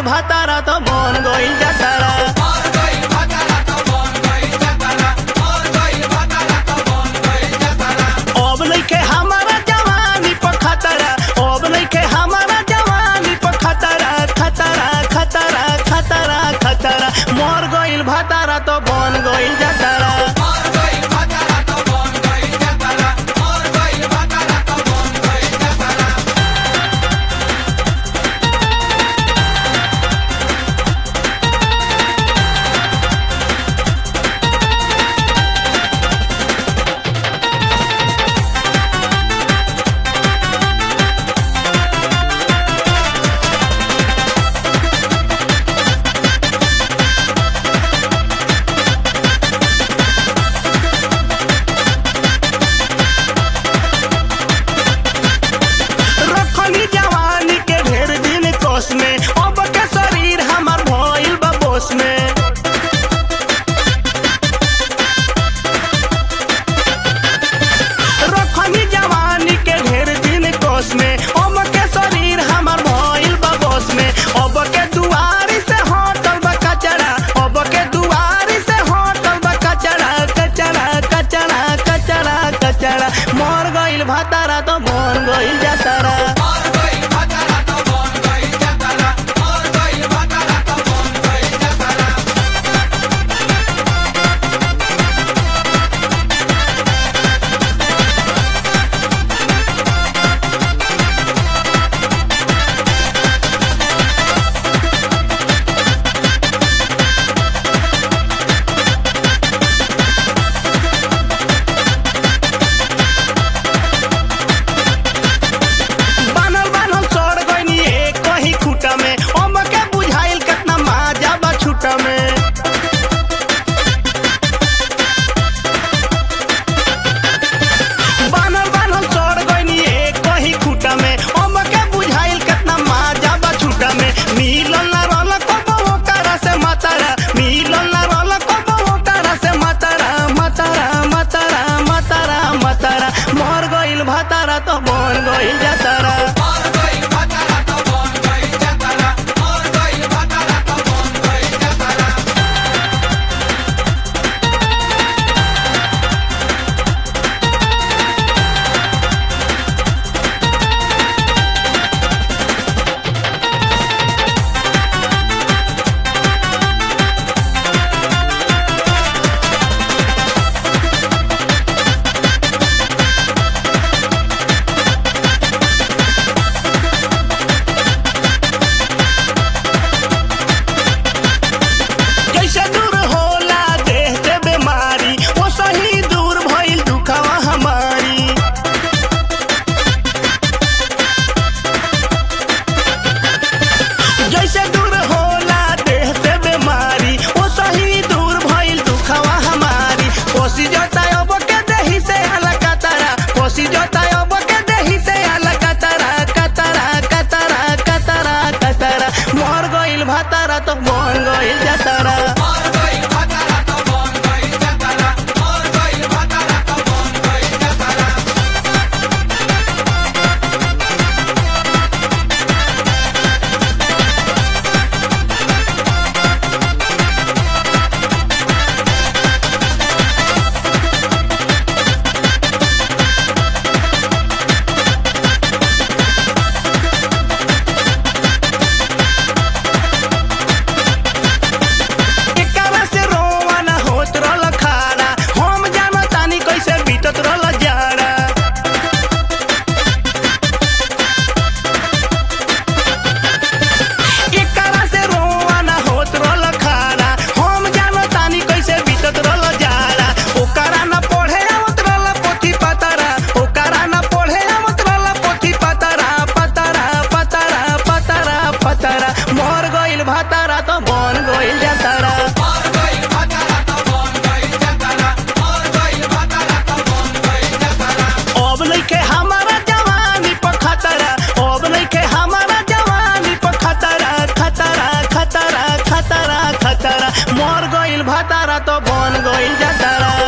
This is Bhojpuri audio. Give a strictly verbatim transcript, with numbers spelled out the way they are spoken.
भातारा तो बन गइल जातारा। अब नइखे हमारा जवानी पर खतरा, अब नइखे हमारा जवानी पर खतरा, खतरा खतरा खतरा खतरा। मर गइल भातारा तो बन गइल जातारा। में अब के शरीर हमार भइल बा बोस में। रखनी जवानी के ढेर दिन कोस में, अब के शरीर हमार भइल बा बोस में। अब के दुआरी से हटल बा कचरा, अब के दुआरी से हटल बा कचरा, कचरा कचरा कचरा कचरा। मर गइल भातारा तो बन गइल जातारा। मर गइल भातारा तो बन गइल जातारा। मर गइल भातारा तो बन गइल जातारा। मर गइल भातारा तो बन गइल जातारा। अब नइखे हमारा जवानी पर खतरा, अब नइखे हमारा जवानी पर खतरा, खतरा खतरा खतरा खतरा। मर गइल भातारा तो बन गइल जातारा।